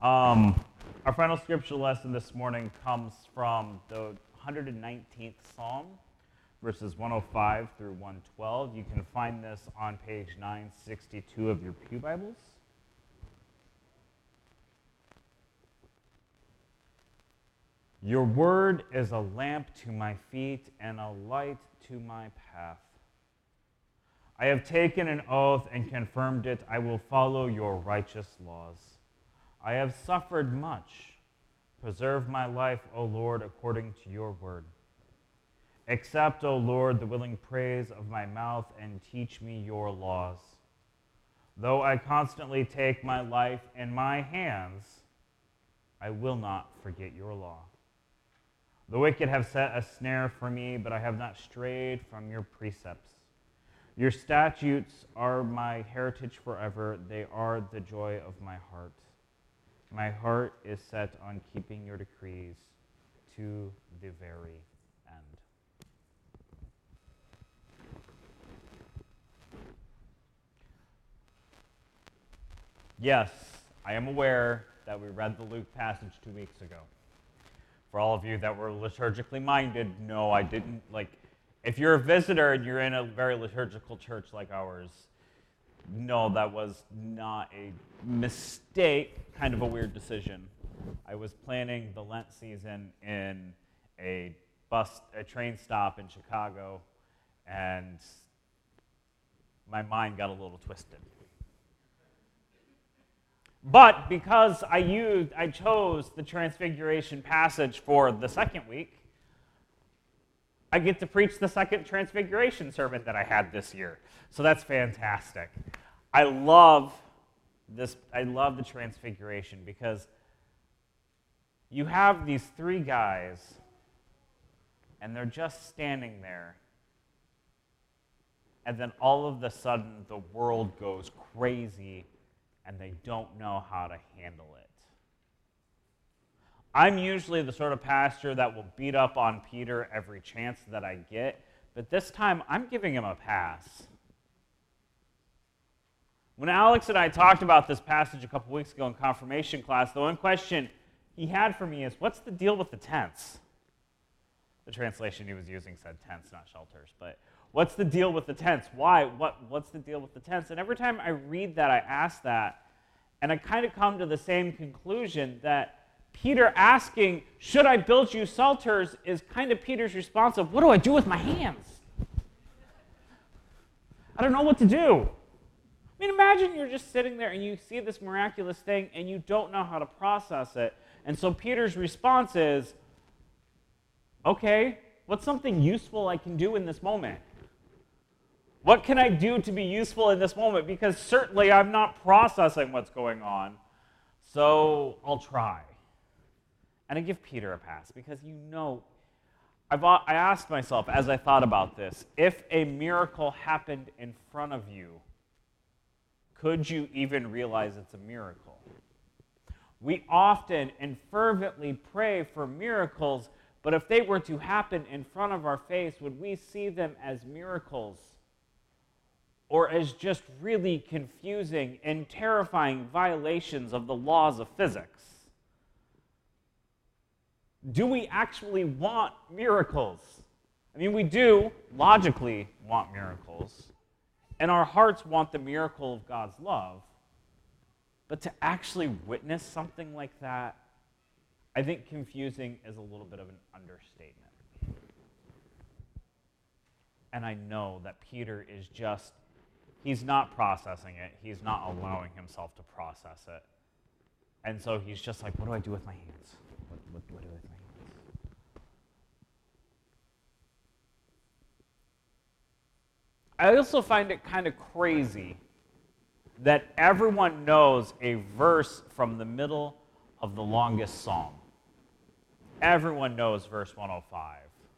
Our final scripture lesson this morning comes from the 119th Psalm, verses 105 through 112. You can find this on page 962 of your pew Bibles. Your word is a lamp to my feet and a light to my path. I have taken an oath and confirmed it. I will follow your righteous laws. I have suffered much. Preserve my life, O Lord, according to your word. Accept, O Lord, the willing praise of my mouth and teach me your laws. Though I constantly take my life in my hands, I will not forget your law. The wicked have set a snare for me, but I have not strayed from your precepts. Your statutes are my heritage forever. They are the joy of my heart. My heart is set on keeping your decrees to the very end. Yes, I am aware that we read the Luke passage 2 weeks ago. For all of you that were liturgically minded, no, I didn't. If you're a visitor and you're in a very liturgical church like ours, no, that was not a mistake, kind of a weird decision. I was planning the Lent season in a train stop in Chicago, and my mind got a little twisted. But because I chose the Transfiguration passage for the second week, I get to preach the second Transfiguration sermon that I had this year. So that's fantastic. I love this. I love the Transfiguration because you have these three guys, and they're just standing there. And then all of a sudden, the world goes crazy, and they don't know how to handle it. I'm usually the sort of pastor that will beat up on Peter every chance that I get, but this time I'm giving him a pass. When Alex and I talked about this passage a couple weeks ago in confirmation class, the one question he had for me is, what's the deal with the tents? The translation he was using said tents, not shelters, but what's the deal with the tents? Why? What's the deal with the tents? And every time I read that, I ask that, and I kind of come to the same conclusion that Peter asking, should I build you shelters, is kind of Peter's response of, what do I do with my hands? I don't know what to do. I mean, imagine you're just sitting there and you see this miraculous thing and you don't know how to process it. And so Peter's response is, okay, what's something useful I can do in this moment? What can I do to be useful in this moment? Because certainly I'm not processing what's going on, so I'll try. And I give Peter a pass because I asked myself as I thought about this, if a miracle happened in front of you, could you even realize it's a miracle? We often and fervently pray for miracles, but if they were to happen in front of our face, would we see them as miracles or as just really confusing and terrifying violations of the laws of physics? Do we actually want miracles? I mean, we do logically want miracles, and our hearts want the miracle of God's love. But to actually witness something like that, I think confusing is a little bit of an understatement. And I know that Peter is he's not processing it. He's not allowing himself to process it. And so he's just like, what do I do with my hands? What do I do with my hands? I also find it kind of crazy that everyone knows a verse from the middle of the longest psalm. Everyone knows verse 105.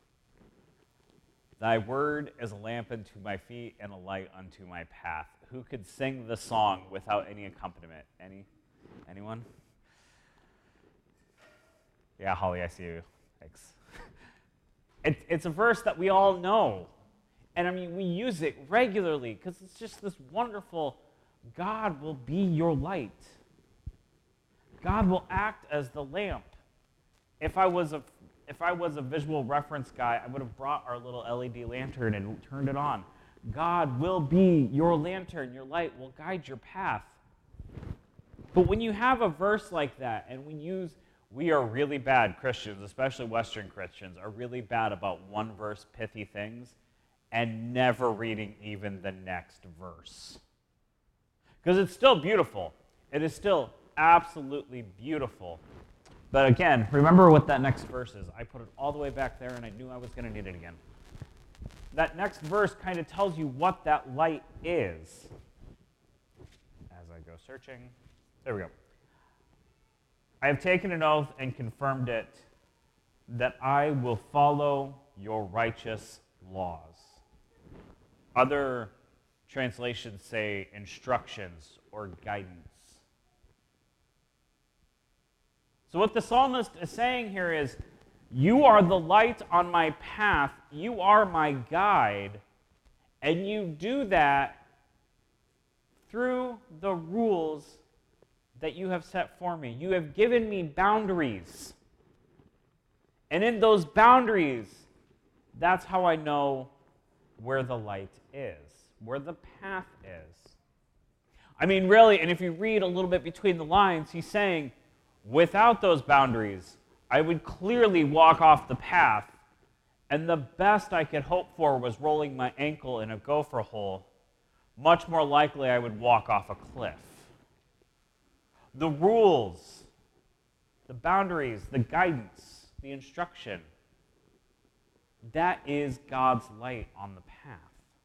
Thy word is a lamp unto my feet and a light unto my path. Who could sing the song without any accompaniment? Anyone? Yeah, Holly, I see you. Thanks. It's a verse that we all know. And I mean, we use it regularly because it's just this wonderful, God will be your light. God will act as the lamp. If I was a visual reference guy, I would have brought our little LED lantern and turned it on. God will be your lantern. Your light will guide your path. But when you have a verse like that, and we are really bad, Christians, especially Western Christians, are really bad about one verse pithy things and never reading even the next verse. Because it's still beautiful. It is still absolutely beautiful. But again, remember what that next verse is. I put it all the way back there, and I knew I was going to need it again. That next verse kind of tells you what that light is. As I go searching, there we go. I have taken an oath and confirmed it that I will follow your righteous laws. Other translations say instructions or guidance. So what the psalmist is saying here is, you are the light on my path, you are my guide, and you do that through the rules that you have set for me. You have given me boundaries. And in those boundaries, that's how I know where the light is, where the path is. I mean, really, and if you read a little bit between the lines, he's saying, without those boundaries, I would clearly walk off the path, and the best I could hope for was rolling my ankle in a gopher hole. Much more likely, I would walk off a cliff. The rules, the boundaries, the guidance, the instruction, that is God's light on the path.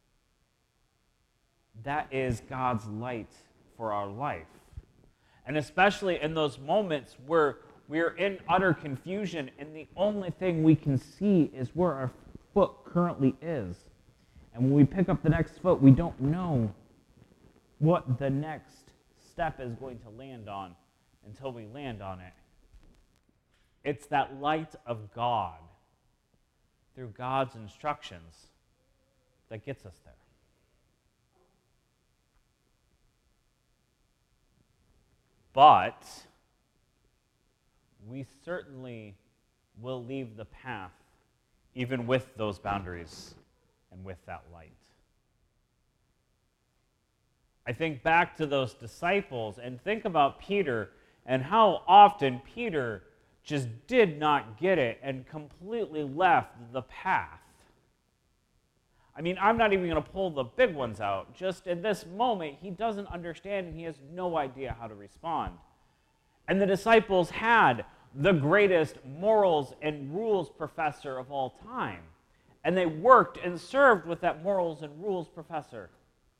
That is God's light for our life. And especially in those moments where we're in utter confusion and the only thing we can see is where our foot currently is. And when we pick up the next foot, we don't know what the next step is going to land on until we land on it. It's that light of God through God's instructions that gets us there. But we certainly will leave the path even with those boundaries and with that light. I think back to those disciples and think about Peter and how often Peter just did not get it and completely left the path. I mean, I'm not even going to pull the big ones out. Just in this moment, he doesn't understand and he has no idea how to respond. And the disciples had the greatest morals and rules professor of all time. And they worked and served with that morals and rules professor.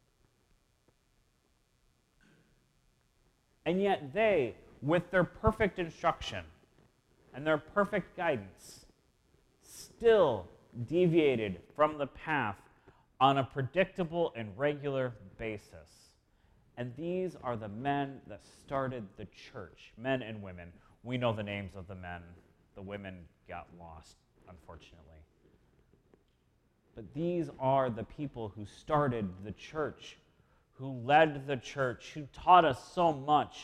And yet they, with their perfect instruction and their perfect guidance, still deviated from the path on a predictable and regular basis. And these are the men that started the church, men and women. We know the names of the men. The women got lost, unfortunately. But these are the people who started the church, who led the church, who taught us so much.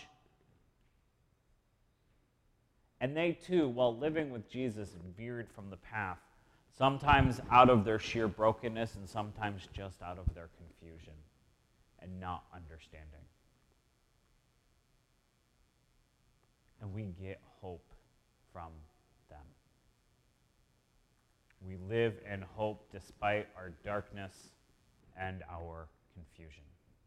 And they too, while living with Jesus, veered from the path, sometimes out of their sheer brokenness and sometimes just out of their confusion and not understanding. And we get hope from them. We live in hope despite our darkness and our confusion.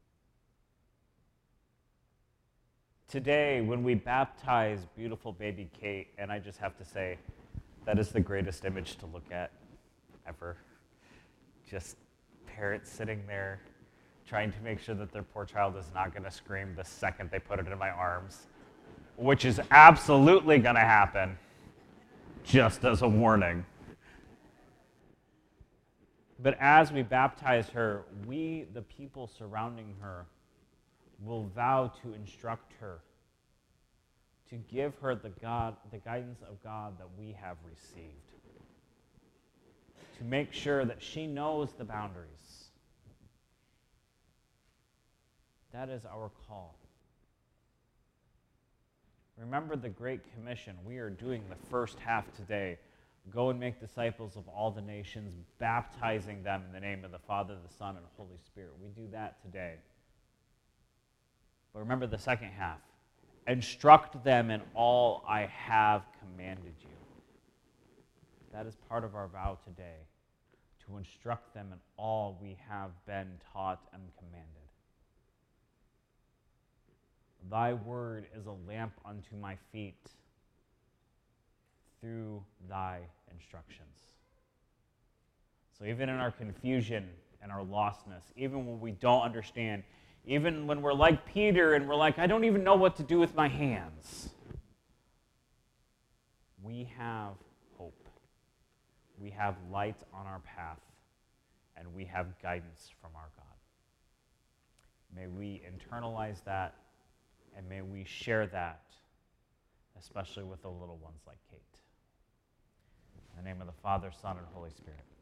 Today, when we baptize beautiful baby Kate, and I just have to say, that is the greatest image to look at ever. Just parents sitting there trying to make sure that their poor child is not going to scream the second they put it in my arms, which is absolutely going to happen, just as a warning. But as we baptize her, we, the people surrounding her, will vow to instruct her, to give her the guidance of God that we have received, to make sure that she knows the boundaries. That is our call. Remember the Great Commission. We are doing the first half today. Go and make disciples of all the nations, baptizing them in the name of the Father, the Son, and the Holy Spirit. We do that today. But remember the second half. Instruct them in all I have commanded you. That is part of our vow today, to instruct them in all we have been taught and commanded. Thy word is a lamp unto my feet through thy instructions. So even in our confusion and our lostness, even when we don't understand, even when we're like Peter and we're like, I don't even know what to do with my hands, we have hope. We have light on our path, and we have guidance from our God. May we internalize that, and may we share that, especially with the little ones like Kate. In the name of the Father, Son, and Holy Spirit.